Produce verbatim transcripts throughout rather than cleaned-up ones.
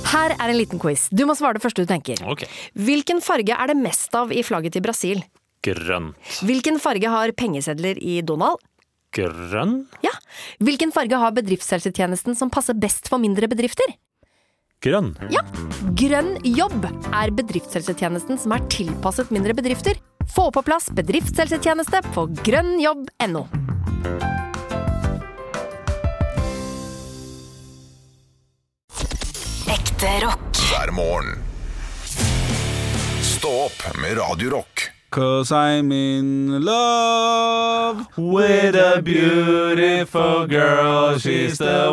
Her er en liten quiz. Du må svare det første du tenker. Ok. Hvilken farge er det mest av i flagget til Brasil? Grønn. Hvilken farge har pengesedler i Donald? Grønn? Ja. Hvilken farge har bedriftshelsetjenesten som passer best for mindre bedrifter? Grønn. Ja. Grønn jobb er bedriftshelsetjenesten som er tilpasset mindre bedrifter. Få på plass bedriftshelsetjeneste på grønnjobb punktum no. Ekte rock. Hver morgen. Stå opp med Radio Rock. Cause I'm in love with a beautiful girl, she's the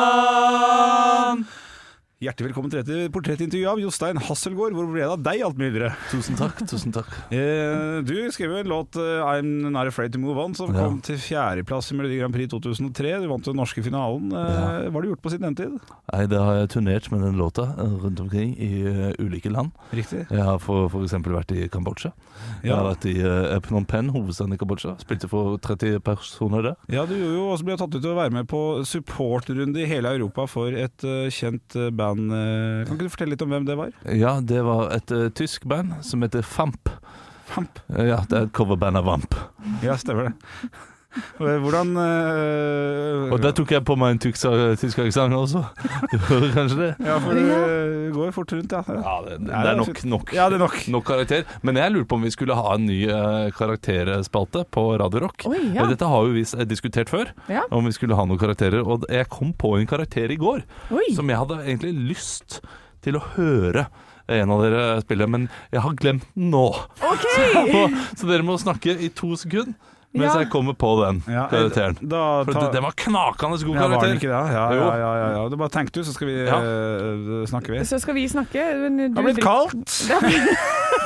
one. Hjertelig velkommen til dette portrettintervju av Jostein Hasselgaard. Hvor ble det av deg, alt muligere? Tusen takk, tusen takk. Eh, du skrev jo en låt, uh, I'm Not Afraid to Move On, som Ja. kom til fjerdeplass i Melodi Grand Prix to tusen og tre. Du vant den norske finalen. Eh, Ja. Hva har du gjort på siden den tid? Nei, det har jeg turnert med den låta eh, rundt omkring i eh, ulike land. Riktig. Jeg har for, for eksempel vært i Kambodsja. Jeg Ja. har vært i uh, Phnom Penh, hovedstaden i Kambodsja. Spilte for tretti personer der. Ja, du gjorde jo også ble tatt ut til å være med på supportrunde i hele Europa for et uh, kjent uh, band. Uh, kan ikke du fortelle litt om hvem det var? Ja, det var et uh, tysk band som heter Famp. Famp. Eh, Ja, det er et coverband av Vamp. Ja, stemmer det. Hvordan uh, Og der tok jeg på meg en tysk, tysk aksent også. Du hører kanskje det? Ja, for det uh, går fort rundt, ja. Ja, det, det, Ja, det det er er nok, fint. nok, Ja, det er nok. nok karakter. Men jeg lurer på om vi skulle ha en ny uh, karakterspalte på Radio Rock. Oi, ja. Dette har jo vi s- diskutert før, Ja. om vi skulle ha noen karakterer. Og jeg kom på en karakter i går Oi. som jeg hadde egentlig lyst til å høre en av dere spille, men jeg har glemt den nå. Så, så dere må snakke i to sekunder mens Ja. jeg kommer på den Ja, karakteren. Da For ta, det, det var knakende god ja, var karakter. den ikke det? Ja, Jo. ja, ja, ja, ja. Du bare tenk du, så skal vi Ja. uh, snakke vi. Så skal vi snakke. Men du Det har blitt drikker- kaldt!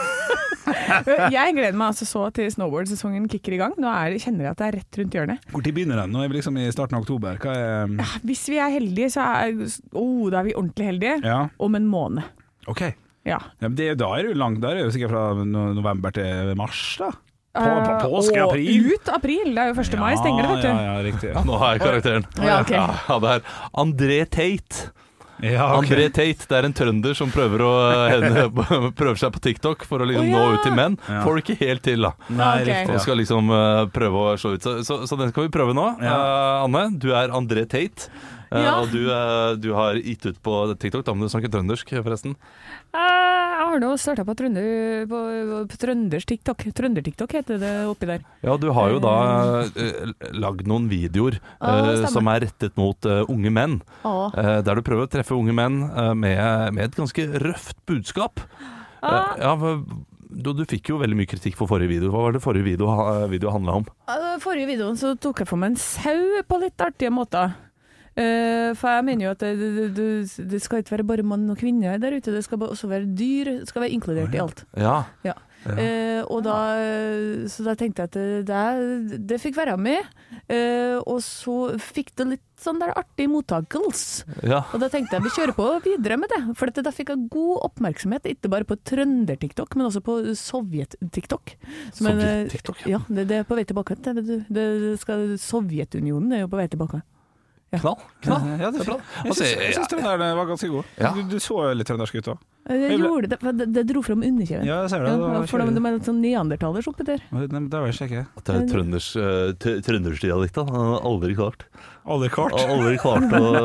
Jeg gleder meg altså så til snowboard-sesongen kicker i gang. Nå er, kjenner jeg at det er rett rundt hjørnet. Hvor tid begynner den? Nå er vi liksom i starten av oktober. Hva er Ja, hvis vi er heldige, så er, oh, da er vi ordentlig heldige. Ja, Om en måned. ok. Ja. Ja, men det, da er det jo langt. Da er det jo sikkert fra no- november til mars, da. På, på Eh, påske, og april. ut april. Det er jo første mai, stenger det, vet du. Ja, ja, riktig. Ja, Nå har jeg karakteren. Ja, ok. Ja, det er André Tate. ja, ok. André Tate, det er en trønder som prøver, å, henne, prøver seg på TikTok for å liksom Å, ja. nå ut til menn. Ja. Får det ikke helt til, da. Nei, Ok. riktig. Og skal liksom eh, prøve å slå ut. Så, så, så den skal vi prøve nå. Ja. Eh, Anne, du er André Tate. Eh, Ja. Og du, eh, du har gitt ut på TikTok. Da må du snakke trøndersk, forresten. Eh, Jeg har nå starta på, trønder, på, på trønders TikTok. Trønder-TikTok heter det oppi der. Ja, du har jo da uh, lagd noen videoer Ja, eh, stemmer. som er rettet mot eh, unge menn. Å. Eh, der du prøver å treffe unge menn eh, med, med et ganske røft budskap. Ah. Eh, ja, hva- du, du fikk jo veldig mye kritikk for forrige video. Hva var det forrige video, ha- video handla om? Eh, Forrige videoen så tok jeg for meg en sau på litt artige måter. Eh, for jeg mener jo at det, det, det, det skal ikke være bare mann og kvinne der ute, det skal ba- også være dyr, det skal være inkludert i alt. Ja, Ja. Ja. Eh, og da, så da tenkte jeg at det, det, det fikk være med, eh, og så fikk det litt sånn der artig mottakelse. ja. Og da tenkte jeg vi kjører på videre med det, for dette, da fikk jeg god oppmerksomhet, ikke bare på trønder-TikTok, men også på Sovjet-TikTok. Som en, eh, Sovjet-TikTok, Ja, det, det er på vei tilbake. Det, det, det skal, Sovjetunionen er jo på vei tilbake. Knall. knall. Ja, det er bra. Jeg Altså, syns, jeg syns den der var ganske god. Ja. Du, du så litt trøndersk ut òg. Jeg Jeg ble- gjorde det, for det, det dro fram underkjeven. Ja, jeg ser det. Ja, Det var for de, kjølig. de er litt sånn neandertalers oppi der. Nei, Da var jeg sjekke. At det er trønders, uh, trøndersdialekt, da. Han har aldri klart. Aldri kort. Har Aldri klart å,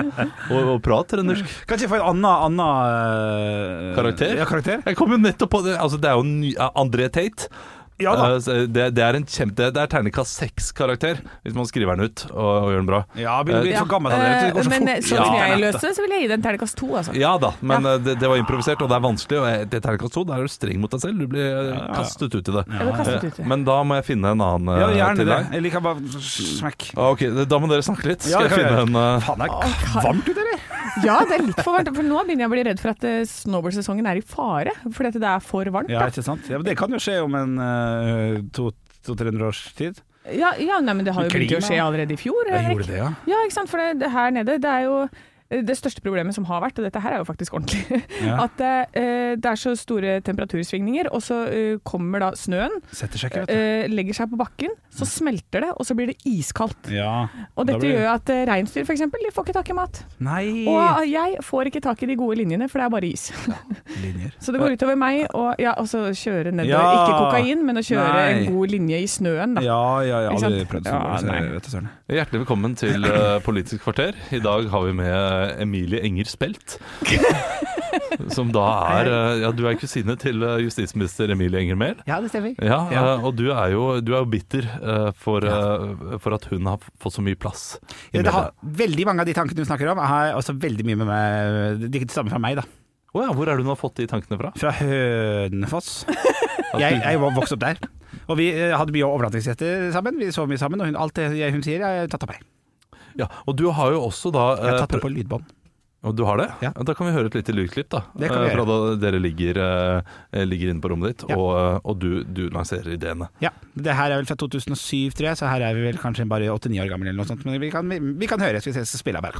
å, å prate trøndersk. Kan ikke jeg få en annen, annen eh, Karakter? Ja, karakter. Jeg kom jo nettopp på det. Altså, det er jo ny, uh, André Tate. Ja da. Eh, så det, det er en kjempe Det er terningkast seks-karakter, hvis man skriver den ut og, og gjør den bra. Ja, begynner å bli Ja. for gammel allerede. Det går så Eh, men fort. sånn som Ja. jeg løste det, så vil jeg gi den terningkast to, altså. Ja da, men eh, det, det var improvisert, og det er vanskelig. Og jeg- det er terningkast to, da er du streng mot deg selv. Du blir eh, ja. kastet ut i det. Jeg ble kastet ut. Eh, Men da må jeg finne en annen eh, Ja, gjerne til det. deg. Jeg liker bare smekk. Ah, Ok, Da må dere snakke litt. Ja, Skal det jeg kan finne en eh, Faen, det er varmt ute, eller? Ja, det er litt for varmt, for nå begynner jeg å bli redd for at eh, snowboardsesongen er i fare, fordi at det er for varmt. Ja, Da. ikke sant? Ja, men det kan jo skje om en uh, to-tre hundre års tid. Ja, ja nei, men det har jo begynt å Klima. skje allerede i fjor. Jeg Henrik. gjorde det, ja. Ja, ikke sant, for det, det her nede, det er jo det største problemet som har vært, og dette her er jo faktisk ordentlig, Ja. at uh, det er så store temperatursvingninger, og så uh, kommer da snøen, Setter seg ikke, vet du. uh, legger seg på bakken, så smelter det, og så blir det iskaldt. Ja. Og Da dette blir- gjør at uh, reinsdyr for eksempel, de får ikke tak i mat. Nei. Og jeg får ikke tak i de gode linjene, for det er bare is. Linjer. Så det går utover meg, og ja, altså kjøre nedover, Ja. ikke kokain, men å kjøre Nei. en god linje i snøen da. Ja, ja, ja. Ikke Aldri sant? prøvd Ja, sånn. så nei. jeg vet det, søren. Hjertelig velkommen til uh, Politisk kvarter. I dag har vi med Emilie Enger Spelt. Som da er uh, Ja, du er kusine til uh, justisminister Emilie Enger Mehl. Ja, det stemmer. Ja, Ja. uh, og du er jo, du er jo bitter uh, for, uh, for at hun har fått så mye plass. i Ja, det har, media. veldig mange av de tankene du snakker om, har også veldig mye med meg. Det ikke det samme fra meg, da. Å ja, hvor er det du har fått de tankene fra? Fra Hønefoss. Jeg, jeg var vokst opp der. Og vi eh, hadde mye overnattingsgjester sammen. Vi sov mye sammen, og hun, alt det jeg- hun sier, jeg har tatt av meg. Ja, og du har jo også da Jeg har uh, tatt det på lydbånd. Og du har det? Ja. Da kan vi høre et lite lydklipp da. Det kan vi Eh, gjøre. Fra da dere ligger, eh, ligger inne på rommet ditt, Ja. og, eh, og du, du lanserer ideene. Ja, det her er vel fra to tusen og syv, tror jeg, så her er vi vel kanskje bare åtte-ni år gammel eller noe sånt. Men vi kan, vi, vi kan høre, så vi spiller bare.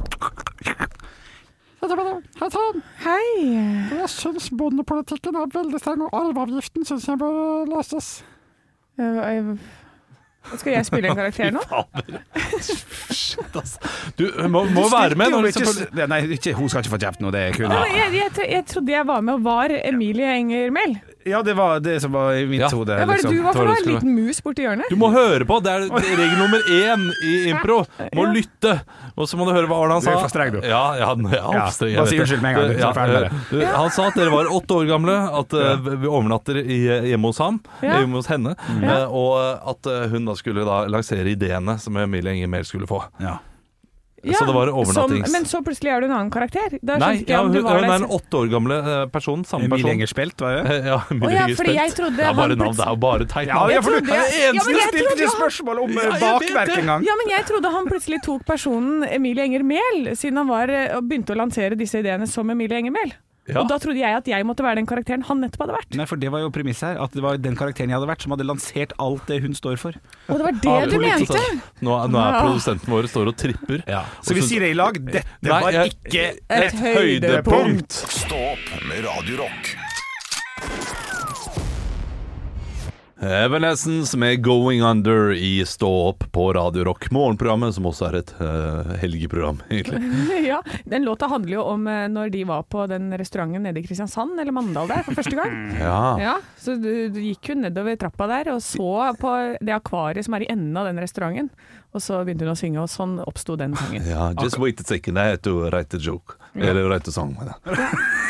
Hei sann, Hei! jeg syns bondepolitikken er veldig streng, og arveavgiften syns jeg bør løses. Uh, jeg- Skal jeg spille en karakter nå? Shit, ass. Du må, må være med. Når du ikke, selvfølgelig- nei, ikke, hun skal ikke få kjeft nå, det er kun Ja, men jeg, jeg, tro- jeg trodde jeg var med og var Emilie Enger Mehl. Ja, det var det som var i mitt Ja. hode. Ja, hva er det liksom. du var for det var noe? det En du liten mus borti hjørnet? Du må høre på. Det er regel nummer én i impro. Må Ja. lytte. Og så må du høre hva Arne han Du sa. er for streng, du. Ja, ja, den- ja, Ja, streng, jeg bare vet si det. unnskyld med en gang, du, så Ja, er ferdig med det. eh, Han sa at dere var åtte år gamle, at eh, vi overnatter i, hjemme hos ham, Ja. hjemme hos henne, eh, og at eh, hun da skulle da lansere ideene som Emilie Enger Mehl skulle få. Ja. Så det var overnattings... Som, men så plutselig er du en annen karakter. Da Nei, skjønte ikke ja, jeg om hun, du hun var er der en åtte år gamle eh, person. Samme Emilie person. Enger Spelt, var det? Eh, Ja, Emilie Å ja, Enger fordi Spelt. jeg trodde Det er han bare navn, det er jo bare teit Ja, navn. ja, for du, trodde det er jeg- eneste Ja, men du jeg stilte trodde ikke han- spørsmål om Ja, eh, jeg vet bakverk det. engang. Ja, men jeg trodde han plutselig tok personen Emilie Enger Mehl, siden han var, eh, og begynte å lansere disse ideene som Emilie Enger Mehl. Ja. Og da trodde jeg at jeg måtte være den karakteren han nettopp hadde vært. Nei, for det var jo premisset her, at det var den karakteren jeg hadde vært, som hadde lansert alt det hun står for. Og det var det Ja, du politikk. mente? Nå, nå er Ja. produsenten vår står og tripper. Så vi sier det i lag. Dette Nei, var jeg- ikke Et høydepunkt. Stå opp med Radio Rock. Evanescence med Going Under i Stå opp på Radio Rock. Morgenprogrammet, som også er et uh, helgeprogram, egentlig. Ja, den låta handler jo om eh, når de var på den restauranten nede i Kristiansand, eller Mandal der, for første gang. Ja. Ja, så du, du gikk hun nedover trappa der og så på det akvariet som er i enden av den restauranten. Og så begynte hun å synge, og sånn oppsto den sangen. ja. Just wait a second, I had to write a joke. Eller write a song. Med det.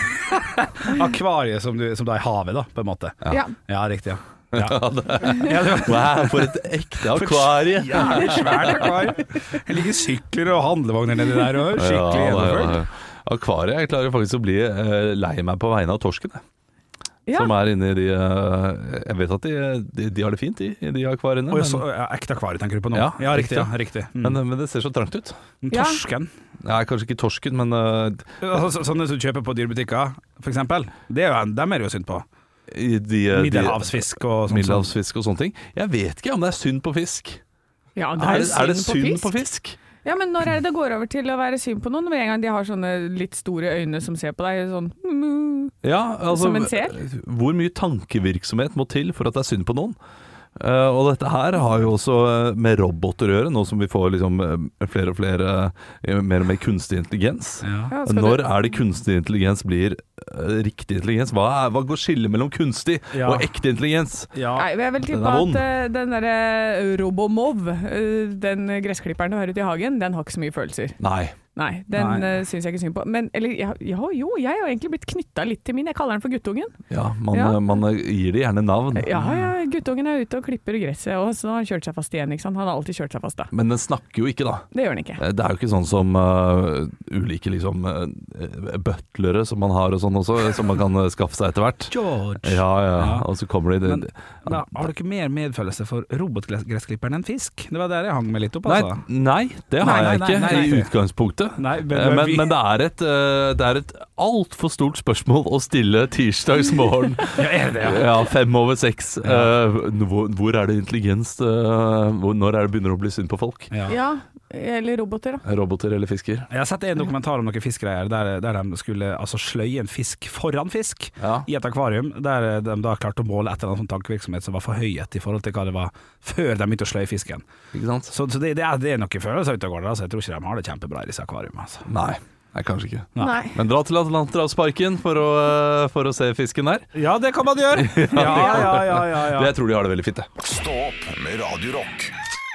akvariet som, du, som da er havet, da, på en måte. Ja. Ja, riktig, ja. Ja. Ja, det, Ja, det var wow, for et ekte akvarie! jævlig svært akvarium. Det ligger sykler og handlevogner nedi der og skikkelig Ja, det- gjennomført. ja. Akvariet, jeg klarer faktisk å bli eh, lei meg på vegne av torsken. jeg. Ja. Som er inni de eh, Jeg vet at de, de, de har det fint, de, i de akvariene. Oi, men- så, ja, ekte akvarium tenker du på nå? Ja, Ja, riktig. riktig. Ja, riktig. Mm. Men, men det ser så trangt ut. Ja. Torsken. Nei, kanskje ikke torsken, men eh, Altså, sånne som du kjøper på dyrebutikker, for eksempel. Det er jo, dem er det jo synd på. i de, de, Middelhavsfisk og sånn. middelhavsfisk og sånne ting. Jeg vet ikke om det er synd på fisk. Ja, Er det, er det synd på fisk? Ja, men når er det det går over til å være synd på noen? Med en gang de har sånne litt store øyne som ser på deg sånn mm. Ja, altså, Som en sel? hvor mye tankevirksomhet må til for at det er synd på noen? Uh, og dette her har jo også uh, med roboter å gjøre, nå som vi får liksom, uh, flere og flere uh, mer og mer kunstig intelligens. Ja. Ja, skal Når du- er det kunstig intelligens blir uh, riktig intelligens? Hva, er, hva går skillet mellom kunstig Ja. og ekte intelligens? Ja. Nei, jeg vil Den tippe er vond. at uh, den derre Robomov, uh, den gressklipperen du har ute i hagen, den har ikke så mye følelser. Nei. Nei, den Nei. uh, syns jeg ikke synd på. Men eller, ja, ja, jo, jeg har jo egentlig blitt knytta litt til min. Jeg kaller den for guttungen. Ja, man, Ja. uh, man uh, gir det gjerne navn. Ja, ja, guttungen er ute og klipper gresset, og så har han kjørt seg fast igjen. Ikke sant? Han har alltid kjørt seg fast, da. Men den snakker jo ikke, da. Det gjør han ikke. Det er jo ikke sånn som uh, ulike liksom uh, butlere som man har og sånn også, som man kan uh, skaffe seg etter hvert. George. Ja, ja, Ja. og så kommer de Men da, har du ikke mer medfølelse for robotgressklipperen enn fisk? Det var der jeg hang meg litt opp, Nei, altså. nei, det har Nei, nei, jeg ikke nei, nei, nei. i utgangspunktet. Nei, Eh, Men, men det er et, uh, det er et altfor stort spørsmål å stille tirsdagsmorgen. ja, er det, ja. Ja, fem over seks. Uh, hvor, hvor er det intelligens? Uh, hvor, når er det begynner å bli synd på folk? Ja. Ja, Eller roboter, da. Roboter eller fisker. Jeg har sett en dokumentar om noen fiskgreier der, der de skulle altså, sløye en fisk foran fisk Ja. i et akvarium, der de da klarte å måle et eller annet sånn tankevirksomhet som var for høyet i forhold til hva det var før de begynte å sløye fisken. Ikke sant? Så, så det, det, er, det er noen følelser ute og går der, altså. Jeg tror ikke de har det kjempebra i disse akvariumene. Altså. Nei. Nei, kanskje ikke. Nei. Men dra til Atlanterhavsparken for, å, for å se fisken der. Ja, det kan man gjøre! Ja, ja, ja, ja, ja. Jeg tror de har det veldig fint, det. Stå opp med Radio Rock.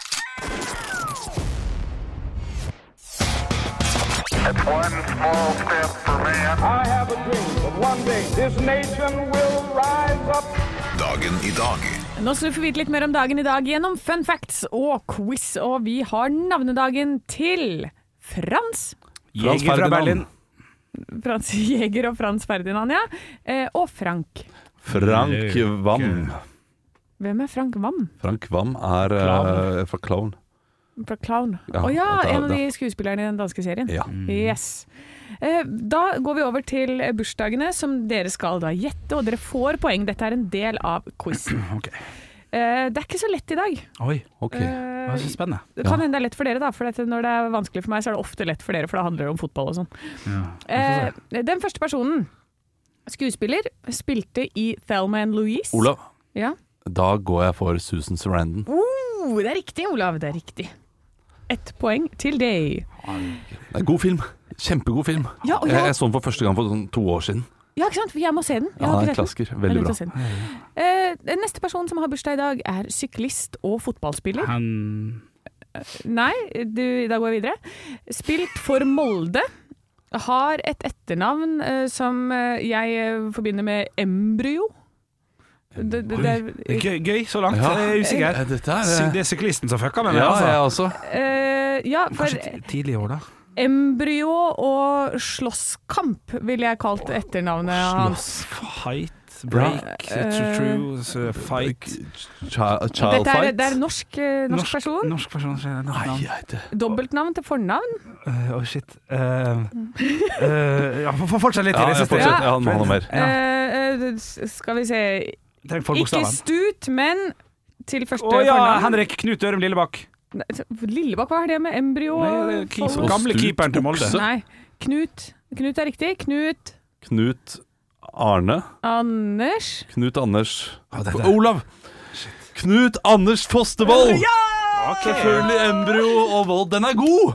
It's one small step for man. I have a dream that one day this nation will rise up. Dagen i dag. Nå skal du få vite litt mer om dagen i dag gjennom fun facts og quiz, og vi har navnedagen til Frans. Frans Jeger fra Berlin. Frans Jeger og Frans Ferdinand, ja. Eh, og Frank. Frank Wam. Hvem er Frank Wam? Frank Wam er uh, fra Clown. Fra Clown. Å Ja, ja, ja, da- en av da- de skuespillerne i den danske serien. Ja. Yes. Eh, da går vi over til bursdagene, som dere skal da gjette, og dere får poeng. Dette er en del av quizen. Ok. Eh, det er ikke så lett i dag. Oi, Ok. det Eh, var så spennende. det kan hende det er lett for dere, da. For dette, når det er vanskelig for meg, så er det ofte lett for dere, for det handler om fotball og sånn. Ja. Eh, den første personen, skuespiller, spilte i Thelma and Louise. Olav, Ja. da går jeg for Susan Sarandon. Oh, det er riktig, Olav. Det er riktig. Ett poeng til deg. Det er en god film. Kjempegod film. Ja, og Jeg, ja. jeg så den for første gang for sånn to år siden. Ja, ikke sant? Jeg må se den. Jeg Ja, har det er ikke en sett den. klassiker. Jeg er Veldig nødt bra. til å se den. Eh, den neste personen som har bursdag i dag, er syklist og fotballspiller. Han... Nei, du, da går jeg videre. Spilt for Molde. Har et etternavn eh, som eh, jeg eh, forbinder med embryo. Det, det, det Det er, er gøy, gøy så langt. Ja. Jeg er usikker. Eh, Dette er Sy- eh, Det er syklisten som fucka med meg, Ja, altså. jeg også. eh, ja, for Kanskje ti- tidlig i år, da. embryo og slåsskamp ville jeg kalt etternavnet hans. Fight, break, Ja. true, true, så fight. Child, child Dette er, fight. det er en norsk, eh, norsk person. Norsk person. så er det norsk Nei, navn. jeg vet det. Dobbeltnavn til fornavn. Eh, Å, shit. Uh, ja, få fortsette litt til. Ja, Jeg jeg synes det- fortsetter. Ja, han har noe mer. Ja. Eh, eh, skal vi se Trenger Ikke forbokstaven. Stut, men til første Å ja, fornavn. Henrik Knut Ørum Lillebakk. Nei, Lillebakk, hva har det med embryo Nei, det er keeper- folk? gamle Stut keeperen til Molde. Okse. Nei, Knut. Knut er riktig. Knut Knut Arne. Anders. Knut Anders Ja, det er det. Olav! Knut Anders Fostervoll! Ok. Selvfølgelig embryo og vold. Den er god!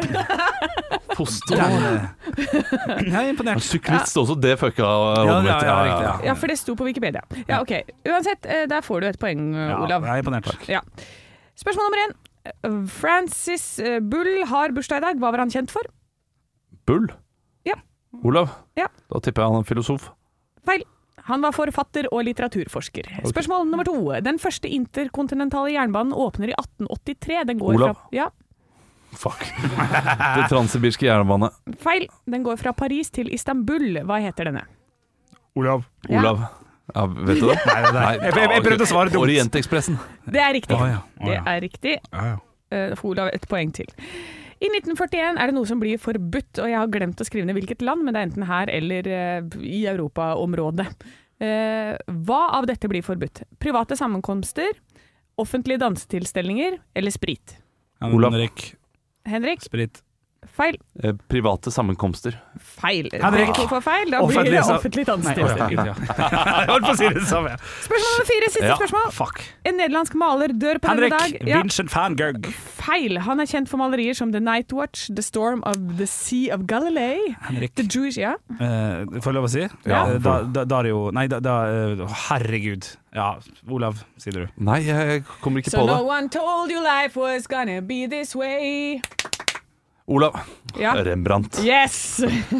Fostervoll. Den, eh, Jeg er imponert. Syklist også, det fucka Ja, hodet ja, mitt. ja, riktig, ja. Ja, for det sto på Wikipedia. Ja, ok. Uansett, eh, der får du et poeng, Ja, Olav. jeg er imponert. Ja. Spørsmål nummer én. Eh, Francis eh, Bull har bursdag i dag. Hva var han kjent for? Bull? Ja. Olav? Ja. Da tipper jeg han er en filosof. Feil. Han var forfatter og litteraturforsker. Spørsmål nummer to. Den første interkontinentale jernbanen åpner i atten åttitre. Den går Olav. fra Ja, Fuck. Det transsibirske jernbane. feil. Den går fra Paris til Istanbul. Hva heter denne? Olav. Ja. Olav. Ja, vet du det? Nei, det er- jeg- jeg- jeg prøvde å svare dumt. Orientekspressen. Det er riktig. Å, ja. Å, Det ja. er riktig. Ja, ja. Eh, For Olav et poeng til. I nitten førtien er det noe som blir forbudt, og jeg har glemt å skrive ned hvilket land, men det er enten her eller eh, i Europaområdet. Eh, hva av dette blir forbudt? Private sammenkomster, offentlige dansetilstelninger eller sprit? Olav. Henrik Henrik? Sprit. Feil. Eh, Private sammenkomster. Feil. Henrik. Begge to får feil. Da Offentlig blir det sa- offentlig Nei, dansetilstelning. ja. Jeg holdt på å si det samme. Spørsmål nummer fire, siste Ja. spørsmål. Fuck. En nederlandsk maler dør på Henrik denne dag. Ja. Vincent van Gogh. Feil. Han er kjent for malerier som The Night Watch, The Storm of the Sea of Galilee, Henrik The Jewish, ja. eh, Får jeg lov å si? Ja. Eh, da, da, Dario Nei, da, da eh, Herregud. Ja, Olav, sier du. Nei, jeg kommer ikke So på no det. one told you life was gonna be this way. Olav. Ja. Rembrandt. Yes!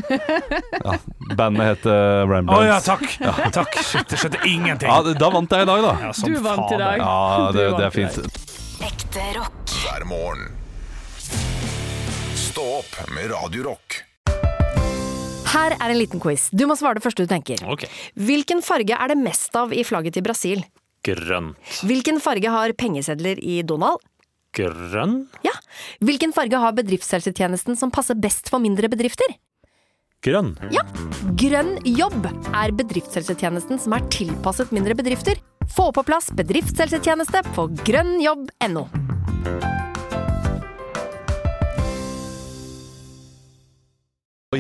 Ja, bandet heter Å Rembrandt. ja, takk. Takk. Shit, jeg skjønte ingenting. Ja, det- da vant jeg i dag, da. Ja, som Du vant i faen, dag. Ja, det, Du det er vant i dag. fint. Ekte rock. hver morgen. Stå opp med Radio Rock. Her er en liten quiz. Du må svare det første du tenker. Ok. Hvilken farge er det mest av i flagget til Brasil? Grønt. Hvilken farge har pengesedler i Donald? Grønn. Ja. Hvilken farge har bedriftshelsetjenesten som passer best for mindre bedrifter? Grønn. Ja. Grønn jobb er bedriftshelsetjenesten som er tilpasset mindre bedrifter. Få på plass bedriftshelsetjeneste på grønn jobb punktum no.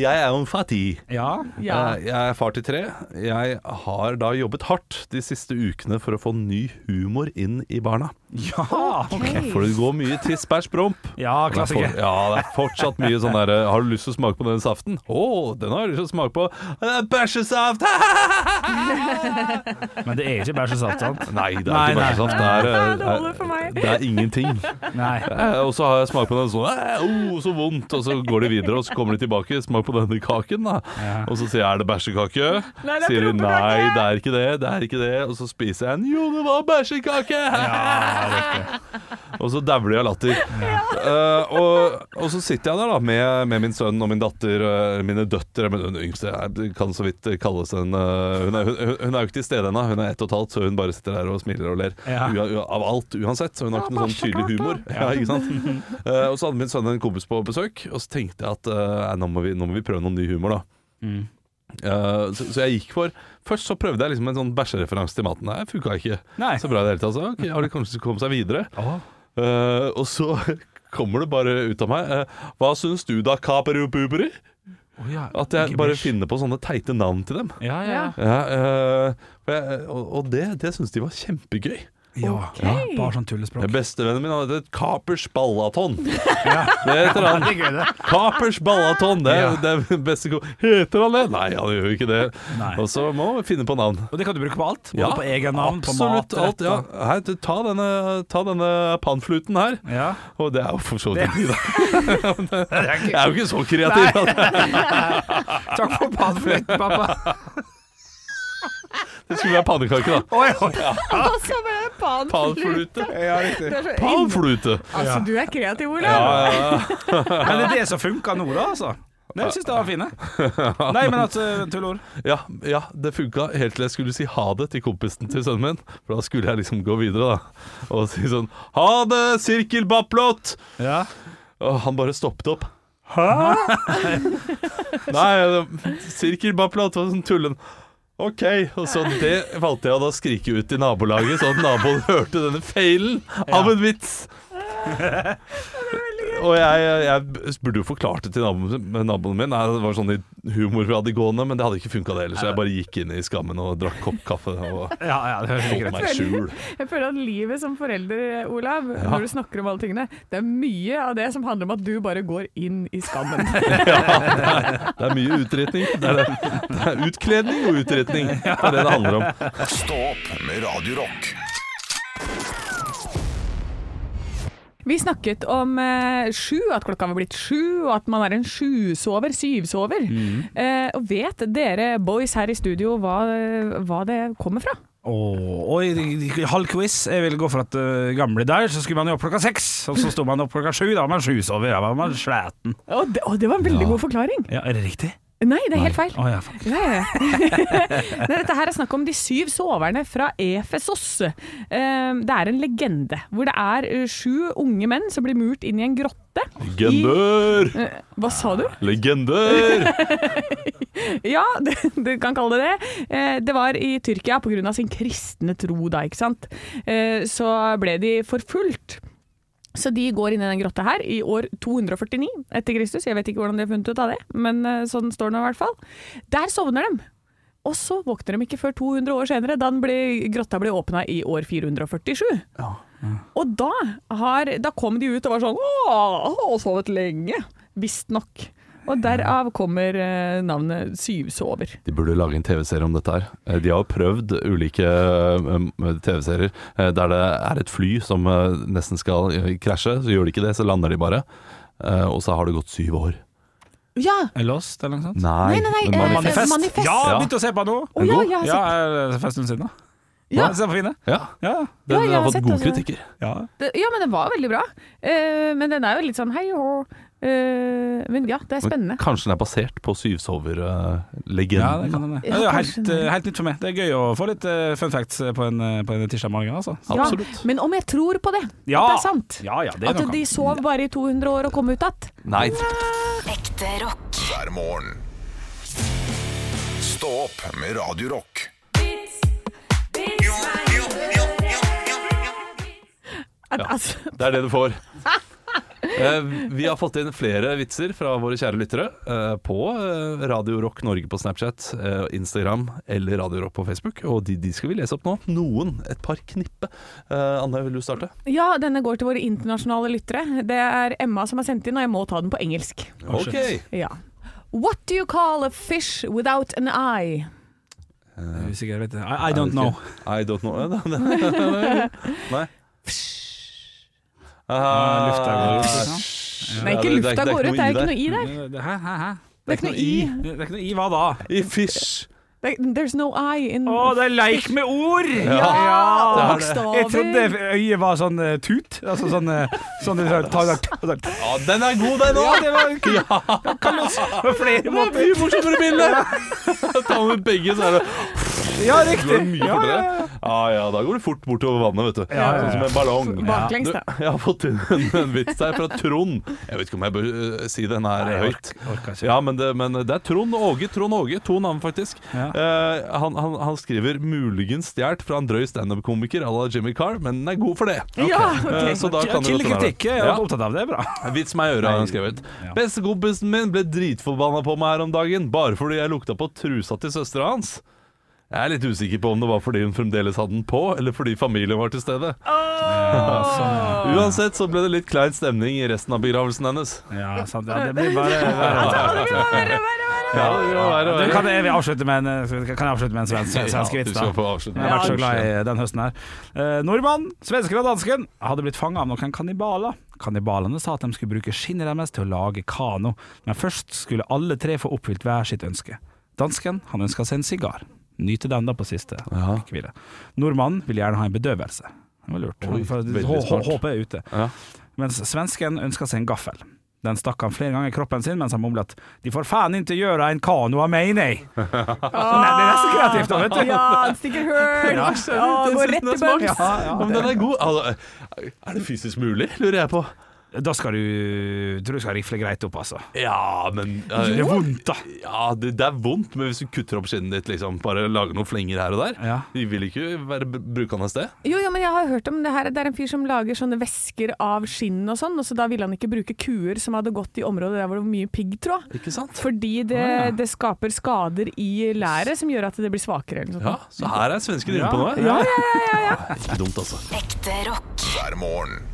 jeg er jo en fattig. Ja. Ja. Eh, Jeg er far til tre. Jeg har da jobbet hardt de siste ukene for å få ny humor inn i barna. Ja, ok. For det går mye tiss, bæsj, promp. Ja, Det er for- klassiker. Ja, det er fortsatt mye sånn der Har du lyst til å smake på den saften? Å, den har jeg lyst til å smake på. Det er bæsjesaft! Men det er ikke bæsjesaft, sant? Nei, det er Nei, ikke nei. bæsjesaft. Det er, eh, Det holder for meg. det er ingenting. Nei. Eh, Og så har jeg smakt på den sånn «Æ, oh, så vondt. Og så går de videre, og så kommer de tilbake. Smak på denne kaken, da. Og så sier jeg er det bæsjekake? Nei, det er Sier de prompekake. nei, det er ikke det. Det er ikke det. Og så spiser jeg en jo, det var bæsjekake! Og så dauer de av latter. Eh, og, og så sitter jeg der da med, med min sønn og min datter, eh, mine døtre. Men hun yngste er- kan så vidt kalles en eh, hun, er, hun, hun er jo ikke til stede ennå. Hun er ett og et halvt, så hun bare sitter der og smiler og ler Ja. ua, ua, av alt uansett. Så hun har ikke noe sånn tydelig humor. Ja, ikke sant? Eh, og så hadde min sønn en kompis på besøk, og så tenkte jeg at eh, nå, må vi, nå må vi prøve noen ny humor, da. Mm. Eh, så, så jeg gikk for Først så prøvde jeg liksom en sånn bæsjereferanse til maten. Nei, funka ikke Nei. så bra i det hele tatt. Så ok, har de kanskje kommet seg videre? Åh. Eh, og så kommer det bare ut av meg. eh, hva syns du da, kaperupuberi? Å, ja. At jeg Gibberish. bare finner på sånne teite navn til dem. Ja, ja. Ja, eh, for jeg, og, og det, det syns de var kjempegøy. Ja, ja, bare sånn tullespråk. Bestevennen min hadde et Kapers ballaton. Det heter han. Det er gøy, det. Kapers ballaton. Det er, Ja. det er beste ko- Heter han det? Nei, han gjør jo ikke det. Nei. Og så må vi finne på navn. Og det kan du bruke på alt. Både på egen navn, på absolutt mat, alt. Ja. Her, du, ta, denne, ta denne pannfluten her. Ja. Og det er jo for så Det- vidt da. Jeg er jo ikke så kreativ. Takk for pannfløyten, pappa. Det skulle være pannekake, da. Oi, oi. Og så ble det panflute. Pannflute. Ja, riktig. Det er så inn- Pannflute. Altså, du er kreativ, Olav. Ja, ja, ja. Men det er det som funker nå, da, altså. Det syns jeg var fine. Nei, men at uh, tullord. Ja, ja, det funka helt til jeg skulle si ha det til kompisen til sønnen min. For da skulle jeg liksom gå videre, da. Og si sånn ha det, sirkelbapplott! Ja. Og han bare stoppet opp. Hæ? Nei, det- sirkelbapplott var sånn tullen. Ok, og så det valgte jeg å da skrike ut i nabolaget, så at naboen hørte denne feilen av en vits. Og jeg, jeg burde jo forklart det til naboen, naboen min. Nei, det var sånn i humor vi hadde gående, men det hadde ikke funka det ellers. Så jeg bare gikk inn i skammen og drakk kopp kaffe og Ja, ja, det høres holdt greit. meg i skjul. Jeg føler at livet som forelder, Olav, når du snakker om alle tingene, det er mye av det som handler om at du bare går inn i skammen. Ja, det er, det er mye utretning. Det er, det. Det er utkledning og utretning. Det er det det handler om. Stå opp med Radio Rock. Vi snakket om eh, sju, at klokka var blitt sju, og at man er en sjusover, syvsover. Eh, og vet dere boys her i studio hva, hva det kommer fra? Oh, oi, halv quiz. Jeg vil gå for at uh, gamle der, så skulle man jo opp klokka seks. Og så sto man opp klokka sju, da var man sjusover. Da var man sliten. Å, det, å, det var en veldig god forklaring. Ja, er det riktig? Nei, det er helt feil. Å ja, fuck. Ja, ja, ja. Nei, dette her er snakk om de syv soverne fra Efesos. Eh, Det er en legende hvor det er eh, sju unge menn som blir murt inn i en grotte. Legender! I, eh, hva sa du? Legender! Ja, du, du kan kalle det det. Eh, Det var i Tyrkia på grunn av sin kristne tro da, ikke sant? Eh, Så ble de forfulgt. Så de går inn i den grotta her i år to hundre og førtini etter Kristus. Jeg vet ikke hvordan de har funnet ut av det, men eh, sånn står det nå i hvert fall. Der sovner de. Og så våkner de ikke før to hundre år senere, da den ble, grotta ble åpnet i år fire hundre og førtisju. Og da, har, da kom de ut og var sånn «Åh, jeg har sovet lenge», visst nok. Og derav kommer eh, navnet Syvsover. De burde lage en T V-serie om dette her. Eh, De har jo prøvd ulike eh, T V-serier eh, der det er et fly som eh, nesten skal eh, krasje. Så gjør de ikke det, så lander de bare. Eh, Og så har det gått syv år. Ja! Er Lost eller noe sånt? Nei, Nei, nei, nei, men eh, Manifest. Manifest. Manifest. Ja, Ja. begynte å se på nå. Å, ja, jeg har Ja, sett- er det for en stund siden da. Ja. Se på fine. Ja, Ja, den, Ja, jeg den har har fått sett gode det, altså. kritikker. ja. Det, ja, men den var veldig bra. Eh, men den er jo litt sånn hei og eh, Men ja, det er spennende. Men kanskje den er basert på Ja, syvsover-legenden. det kan hende. Ja, Det er jo kanskje helt, det. eh, helt nytt for meg. Det er gøy å få litt eh, fun facts på en, eh, på en tirsdag morgen, altså. Ja, Absolutt. men om jeg tror på det, Ja. at det er sant. Ja, ja, det er At noe. de sov bare i to hundre år og kom ut igjen. Nei, Ekte rock. hver morgen. Stå opp med Radio Rock. At, Ja. altså, det er det du får. Eh, vi har fått inn flere vitser fra våre kjære lyttere eh, på eh, Radio Rock Norge på Snapchat, eh, Instagram eller Radio Rock på Facebook. Og de, de skal vi lese opp nå. Noen, et par knippe. Eh, Anne, vil du starte? Ja, denne går til våre internasjonale lyttere. Det er Emma som har sendt inn, og jeg må ta den på engelsk. Ok. Ja. What do you call a fish without an eye? Jeg er usikker, vet du. I, I don't know. I don't know. Nei. Ah, lufta går ut. Nei, ikke lufta går ut, det er ikke noe i der. Hæ, hæ, hæ? Det er ikke noe i. Det er ikke noe i hva da? I fish. There's no eye in... Å, det er leik med ord! Ja, bokstaver. Jeg trodde øyet var sånn uh, tut. Altså sånn, uh, sånn uh, ta, ta, ta, ta. Ja, den er god, den òg! Ja, det var ikke ja. Kan du si på flere måter. Det er mye morsommere bilde! Ta med begge, så er det ja, riktig. Mye ja, ja, ja. Ah, ja, da går det fort bortover vannet, vet du. Ja, ja, ja. Sånn som en ballong. Baklengs, da. Du, jeg har fått inn en, en vits her fra Trond. Jeg vet ikke om jeg bør uh, si den her Nei, høyt. Orker, orker ja, men det, men det er Trond Åge. Trond Åge, to navn faktisk. Ja. Uh, han, han, han skriver muligens stjert fra en drøy stand-up-komiker à la Jimmy Carr, men den er god for det. Okay. Ja, okay. uh, så da kan Chille kritikk, jeg er opptatt av det, bra. Vits meg i øret, har han skrevet. Ja. Bestekompisen min ble dritforbanna på meg her om dagen, bare fordi jeg lukta på trusa til søstera hans. Jeg er litt usikker på om det var fordi hun fremdeles hadde den på, eller fordi familien var til stede. Oh! Ja, sånn. Uansett så ble det litt klein stemning i resten av begravelsen hennes. Ja, sant. Ja, det blir bare verre. Ja, ja, kan jeg avslutte med en, kan jeg avslutte med en svensk, svensk vits, da? Jeg har vært så glad i den høsten her. Uh, nordmann, svensken og dansken hadde blitt fanget av noen kannibaler. Kannibalene sa at de skulle bruke skinnet deres til å lage kano, men først skulle alle tre få oppfylt hver sitt ønske. Dansken, han ønsket seg en sigar. Nyte den da på siste. Ja. Nordmannen vil gjerne ha en bedøvelse. Det var lurt. Oi, Håpet er ute. Ja. Mens svensken ønsker seg en gaffel. Den stakk han flere ganger i kroppen sin mens han mumlet de får faen ikke gjøre en kano av meg, nei. Nei, det er nesten kreativt da, vet du. Ja, han stikker høl. Ja, ja, går rett i bønns. Ja, ja, men den er god. Er det fysisk mulig, lurer jeg på? Da skal du tror du skal rifle greit opp, altså. Ja, men uh, det er vondt, da. Ja, det, det er vondt, men hvis du kutter opp skinnet ditt, liksom, bare lager noen flenger her og der, ja. De vil ikke være brukende sted. Jo, jo, men jeg har hørt om det her. Det er en fyr som lager sånne vesker av skinn og sånn, og så da ville han ikke bruke kuer som hadde gått i området der hvor det var mye piggtråd. Ikke sant? Fordi det, ah, ja. det skaper skader i læret som gjør at det blir svakere. Eller sånt. Ja, så her er svensken inne ja. på noe. Ja, ja, ja, ja, ja. Det er ikke dumt, altså. Ekte rock. Hver morgen.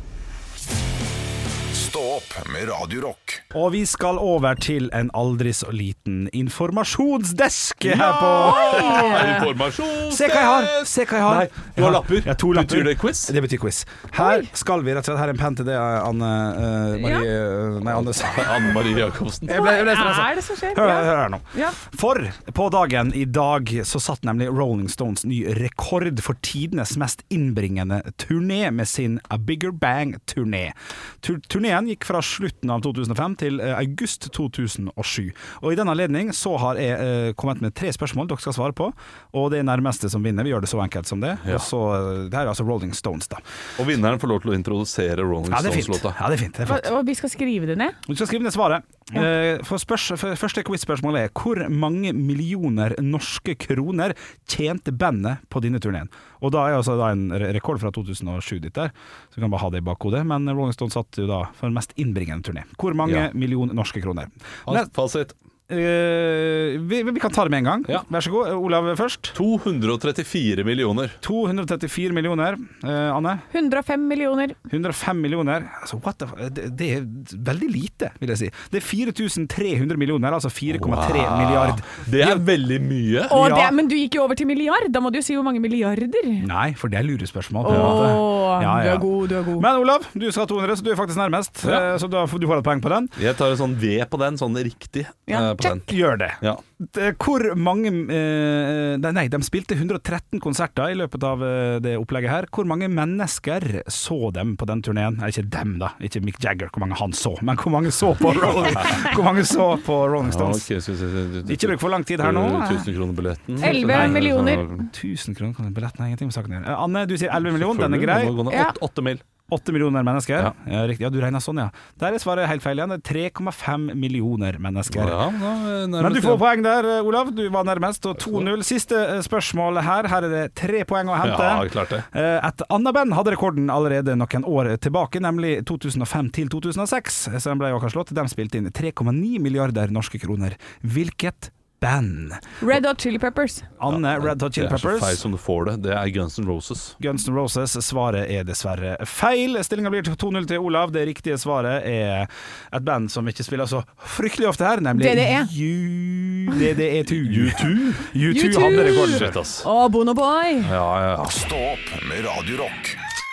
Stå opp med Radio Rock. Og vi skal over til en aldri så liten informasjonsdesk her ja! på Informasjonsdesk! Se hva jeg har! Se hva jeg har. Nei, du har lapper. Ja, to lapper. Betyr det quiz? Det betyr quiz. Her skal vi rett og slett Her er en penn til det, Anne uh, Marie ja. Nei, Anne Anne Marie Jacobsen. Hva er det som skjer? Hør, hør her nå. Ja. For på dagen i dag så satt nemlig Rolling Stones ny rekord for tidenes mest innbringende turné med sin A Bigger Bang-turné. Tur- turneen gikk fra slutten av to tusen og fem til uh, august to tusen og sju. Og i den anledning så har jeg uh, kommet med tre spørsmål dere skal svare på, og det er nærmeste som vinner. Vi gjør det så enkelt som det. Ja. Og så, uh, det er altså Rolling Stones da. Og vinneren får lov til å introdusere Rolling ja, Stones-låta. Ja, det er fint. Det er flott. Og vi skal skrive det ned? Vi skal skrive ned svaret. Ja. Uh, for spørs, for første quiz-spørsmål er hvor mange millioner norske kroner tjente bandet på denne turneen? Og da er altså da en rekord fra to tusen og sju ditt der, så vi kan bare ha det i bakhodet. Men Rolling Stones satt jo da for en mest innbringende turné. Hvor mange ja. millioner norske kroner? Fasit. Uh, vi, vi kan ta det med en gang. Ja. Vær så god, Olav først. to hundre og trettifire millioner. to hundre og trettifire millioner. Uh, Anne? hundre og fem millioner. hundre og fem millioner. Altså, what the, det, det er veldig lite, vil jeg si. Det er fire tusen tre hundre millioner, altså fire komma tre wow. milliard. Det er veldig mye. Å, ja. det, men du gikk jo over til milliard. Da må du jo si hvor mange milliarder. Nei, for det er lurespørsmål. Åh, ja, ja. du er god, du er god. Men Olav, du skal ha to hundre, så du er faktisk nærmest. Ja. Uh, så du, du får et poeng på den. Jeg tar en sånn V på den, sånn riktig. Ja. Uh, Gjør det. Ja. Hvor mange eh, Nei, de spilte hundre og tretten konserter i løpet av eh, det opplegget her. Hvor mange mennesker så dem på den turneen? Nei, ikke dem da, ikke Mick Jagger, hvor mange han så, men hvor mange så på Rolling, hvor mange så på Rolling Stones? Ja, okay, så, så, så, ikke bruk for lang tid her nå. tusen kroner billetten. elleve millioner. tusen kroner billetten har ingenting med saken her. Anne, du sier elleve millioner, den er grei. åtte mil. Åtte millioner mennesker. Ja. Ja, riktig. Ja, du regner sånn, ja. Der er svaret helt feil igjen. Det er tre komma fem millioner mennesker. Ja, da, Men du får poeng der, Olav. Du var nærmest. Og to null. Siste spørsmål her. Her er det tre poeng å hente. Ja, klart det. Et annet band hadde rekorden allerede noen år tilbake, nemlig to tusen og fem til to tusen og seks. Så den ble jo akkurat slått. De spilte inn tre komma ni milliarder norske kroner. Hvilket band? Red Hot Chili Peppers. Anne, Red Hot Chili Det er så Peppers. feil som du får det. Det er Guns N' Roses. Guns N' Roses. Svaret er dessverre feil. Stillingen blir to null til Olav. Det riktige svaret er et band som ikke spiller så fryktelig ofte her, nemlig D D E. D D E to. U to? U to hadde rekorden. Shit, ass. Å, Bono Boy. Ja, ja, ja. Stå opp med Radio Rock.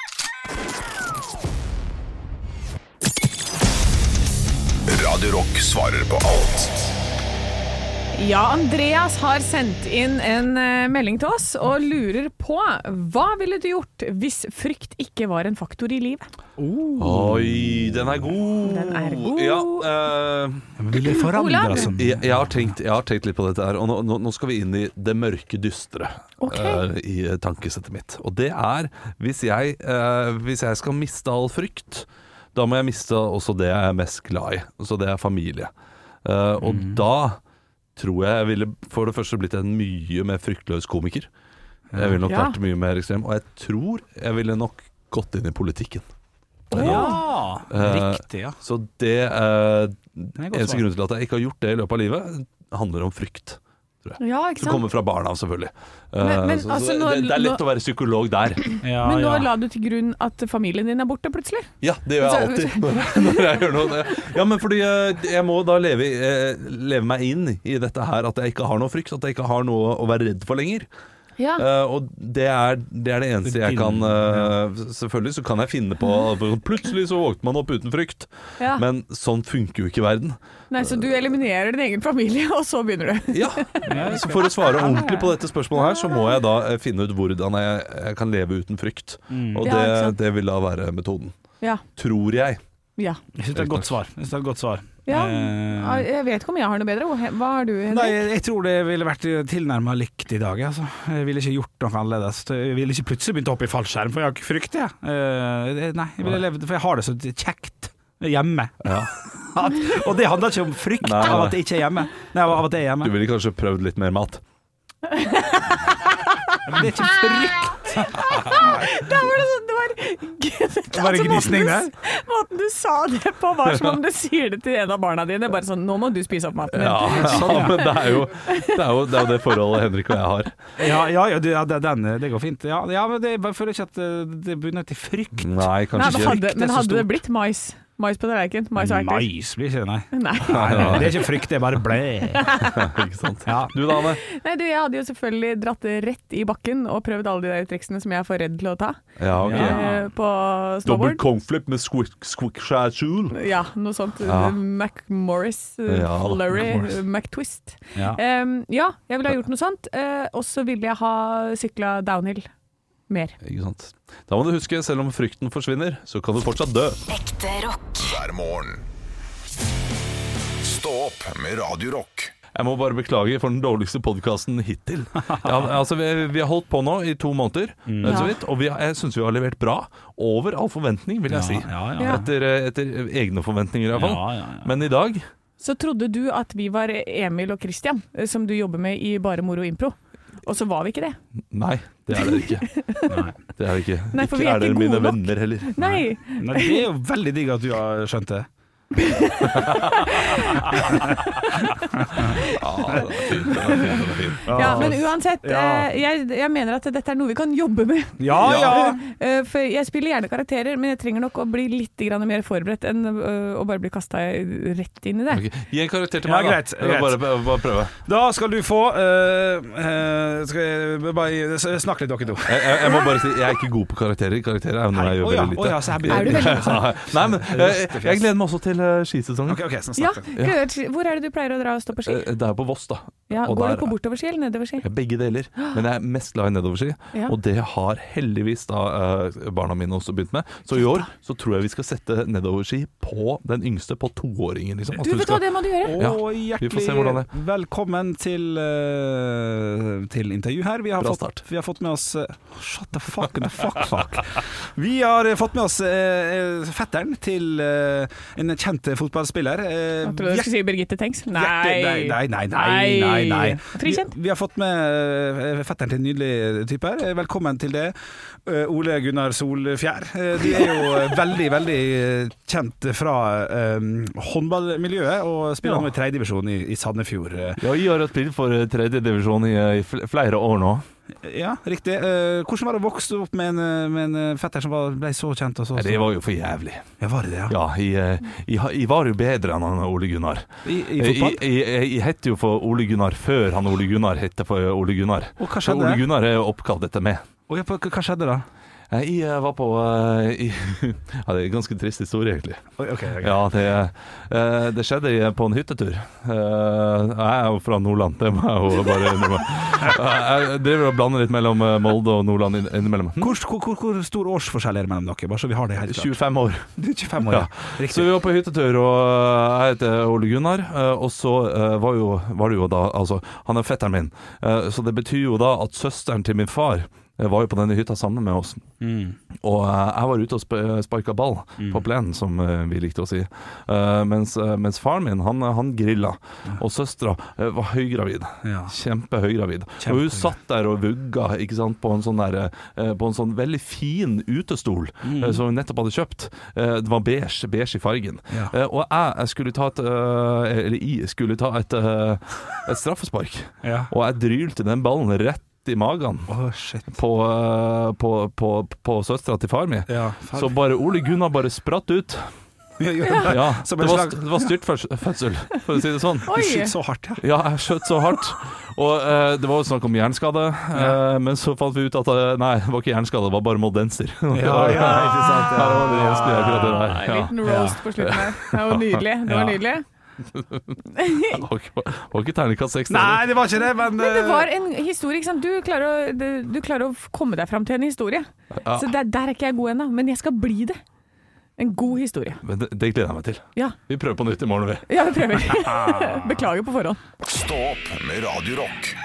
Radio Rock svarer på alt. Ja, Andreas har sendt inn en uh, melding til oss og lurer på hva ville du gjort hvis frykt ikke var en faktor i livet? Oh. Oi, den er god. Den er god. Ja, uh, Vil det forandre Olav? som jeg, jeg, har tenkt, jeg har tenkt litt på dette her, og nå, nå, nå skal vi inn i det mørke dystre Ok. uh, i tankesettet mitt. Og det er hvis jeg, uh, hvis jeg skal miste all frykt, da må jeg miste også det jeg er mest glad i. Så det er familie. Uh, og Mm. da tror jeg jeg ville for det første blitt en mye mer fryktløs komiker. Jeg ville nok Ja. vært mye mer ekstrem. Og jeg tror jeg ville nok gått inn i politikken. Ja, Eh, riktig, ja. Så det uh, Det er godt eneste svar. grunn til at jeg ikke har gjort det i løpet av livet, handler om frykt. Ja, ikke Som sant? kommer fra barna, selvfølgelig. Men- Eh, men så, så altså, det, nå- det er lett nå- å være psykolog der. Ja, Men nå ja. la du til grunn at familien din er borte plutselig. Ja, det gjør jeg alltid når, når jeg gjør noe. Ja, men fordi eh, jeg må da leve, i- eh, leve meg inn i dette her, at jeg ikke har noe frykt, at jeg ikke har noe å være redd for lenger. Ja. Eh, og det er, det er det eneste jeg kan eh, Selvfølgelig så kan jeg finne på plutselig så våkner man opp uten frykt. Ja. Men sånn funker jo ikke verden. Nei, så du eliminerer din egen familie, og så begynner du. Ja, så For å svare ordentlig på dette spørsmålet her, så må jeg da eh, finne ut hvordan jeg, jeg kan leve uten frykt. Og Ja, det, ikke sant. det vil da være metoden. Ja. Tror jeg. Ja. Jeg synes det er et godt svar. Jeg synes det er et godt svar. ja. Eh, Jeg vet ikke om jeg har noe bedre. Hva har du, Nei, Henrik? jeg, jeg tror det ville vært tilnærmet likt i dag. Altså. Jeg ville ikke gjort noe annerledes. Jeg ville ikke plutselig begynt å hoppe i fallskjerm, for jeg har ikke frykt. Jeg. Eh, det- nei, jeg ville levd, for jeg har det så kjekt hjemme. At, og det handler ikke om frykt Nei, nei. av at jeg ikke er hjemme. Nei, av at jeg er hjemme. Du ville kanskje prøvd litt mer mat. Men det er ikke frykt. Da var det sånn, det var Det var en måten gnisning du- der. Måten du sa det på var som om du sier det til en av barna dine. Bare sånn, nå må du spise opp maten din. Ja, ja, men det er, jo, det, er jo, det er jo det forholdet Henrik og jeg har. Ja, ja, ja, det, ja det- den, det går fint. Ja, ja men det, jeg føler ikke at eh, det bunner til frykt. Nei, Nei, kanskje men ikke. hadde, men så hadde det stort. blitt mais? Mais på tallerken? Mais og erter? Mais blir ikke det, nei. Nei. Nei, nei. Det er ikke frykt, det er bare ble. Ikke sant? Ja. Du da, Anne? Nei, du, jeg hadde jo selvfølgelig dratt det rett i bakken og prøvd alle de der triksene som jeg er for redd til å ta. Ja, ok. Eh, på Dobbelt snowboard. kongflip med squick, squick shatul. Ja, noe sånt. Ja. McMorris, uh, Ja, Flurry, McMorris. uh, McTwist. Ja. Um, ja, jeg ville ha gjort noe sånt. Uh, og så ville jeg ha sykla downhill mer. Ikke sant? Da må du huske, selv om frykten forsvinner, så kan du fortsatt dø. Ekte rock. hver morgen. Stå opp med Radio Rock. Jeg må bare beklage for den dårligste podkasten hittil. Ja, altså, vi, vi har holdt på nå i to måneder, Mm. så vidt, og vi, har- jeg syns vi har levert bra. Over all forventning, vil jeg si. Ja, ja, Ja. Etter, etter egne forventninger, iallfall. Ja, ja, ja. Men i dag Så trodde du at vi var Emil og Christian, uh, som du jobber med i Bare Moro Impro. Og så var vi ikke det. Nei, det er dere ikke. Nei. Det er dere ikke. Nei, for ikke vi er er dere ikke mine gode nok. venner heller. Nei! Men det er jo veldig digg at du har skjønt det. Ja, det er fint, det er fint, det er fint. Ja, men uansett, Ja. eh, jeg, jeg mener at dette er noe vi kan jobbe med. Ja, ja. Eh, For jeg spiller gjerne karakterer, men jeg trenger nok å bli litt grann mer forberedt enn eh, å bare bli kasta rett inn i det. Ok, gi en karakter til Ja, meg, da. greit, Jeg vil greit. Bare, bare prøve. Da skal du få eh, eh, Skal jeg bare snakke litt, dere to. Jeg, jeg, jeg må bare si, jeg er ikke god på karakterer. Karakterer er jo noe jeg gjør Å ja, veldig lite. å ja, så her blir Er du veldig Ja, nei, men jeg, jeg gleder meg også til hele skisesongen. Ok, ok, sånn Ja, snakk. gleder til- Hvor er det du pleier å dra og stå på ski? Eh, Det er på Voss, da. Ja, og går der- du på bortoverski eller nedoverski? Begge deler. Men jeg er mest glad i nedoverski, Ja. og det har heldigvis da eh, barna mine også begynt med. Så i år så tror jeg vi skal sette nedoverski på den yngste, på toåringen. Liksom. Du vet hva, det må du gjøre. Ja, Og vi får se hvordan hjertelig velkommen til, uh, til intervju her. Vi har, Bra fått, start. vi har fått med oss uh, Shut the fuck, the fuck, fuck. Vi har uh, fått med oss uh, fetteren til uh, en kjent fotballspiller. Uh, Jeg trodde du skulle si Birgitte Tengs. Nei. Hjerte- nei, nei, nei, nei, nei. Vi, Frikjent. vi har fått med uh, fetteren til en nydelig type her. Velkommen til det. Uh, Ole Gunnar Solfjær. Uh, du er jo uh, veldig, veldig uh, kjent fra um, håndballmiljøet, og spiller Ja. nå i tredjedivisjon i, i Sandefjord. Uh, Ja, jeg har spilt for tredje divisjon i, i fl- flere år nå. Ja, riktig. Uh, hvordan var det å vokse opp med en, med en fetter som var, ble så kjent? Og så, Nei, det var jo for jævlig. Ja, var det det, ja? Ja, jeg, jeg, jeg var jo bedre enn han Ole Gunnar. I, i Jeg, fotball? jeg, jeg, jeg hette jo for Ole Gunnar før han Ole Gunnar hette for Ole Gunnar. Og hva Så skjedde? Ole Gunnar er jo oppkalt etter meg. Og ja, hva, hva skjedde da? Jeg eh, var på eh, i, Ja, det er en ganske trist historie, egentlig. Oi, ok, ok. Ja, det, eh, det skjedde i- på en hyttetur. Eh, jeg er jo fra Nordland, det må jeg jo bare innrømme. Jeg driver og blander litt mellom eh, Molde og Nordland inn- innimellom. Hm? Hvor, hvor, hvor, hvor stor årsforskjell er det mellom dere? Bare så vi har det helt klart. tjuefem år. Du er tjuefem år, ja. Så Riktig. vi var på hyttetur, og jeg heter Ole Gunnar. eh, Og så eh, var, jo, var det jo da Altså, han er fetteren min. Eh, Så det betyr jo da at søsteren til min far eh, var jo på denne hytta sammen med oss. Mm. Og eh, jeg var ute og sp sparka ball Mm. på plenen, som eh, vi likte å si. Eh, mens, eh, mens faren min, han, han grilla. Og søstera eh, var høygravid. Ja. Kjempehøygravid. Og hun Kjempehøygravid. satt der og vugga, ikke sant, på en sånn der, eh, på en sånn veldig fin utestol Mm. eh, som hun nettopp hadde kjøpt. Eh, det var beige, beige i fargen. Ja. Eh, og jeg, jeg skulle ta et eh, Eller jeg skulle ta et, eh, et straffespark. Ja. Og jeg drylte den ballen rett i magen Åh, shit. på, eh, på, på, på søstera til far min. Ja, Så bare Ole Gunnar bare spratt ut. ja, ja. Ja, Som det en var, slag- det var styrtfødsel, for å si det sånn. Du Oi! skyter så hardt, ja. Ja, jeg skjøt så hardt. Og eh, det var jo snakk om hjerneskade, eh, men så fant vi ut at eh, nei, det var ikke hjerneskade, det var bare moldenser. Ja, ja, ikke sant, ja. Ja, det var det eneste akkurat det der. En Ja. liten roast på slutten her. Det var nydelig. Det var Ja. nydelig. Det var ikke, det var ikke terningkast seks. Nei, det var ikke det, men, Men det eh, var en historie, ikke sant? Du klarer å, du, du klarer å f- komme deg fram til en historie. Ja. Så der, der er ikke jeg god ennå, men jeg skal bli det. En god historie. Men det, det gleder jeg meg til. Ja, Vi prøver på nytt i morgen, vi. ja vi prøver. Beklager på forhånd. Stå opp med Radio Rock.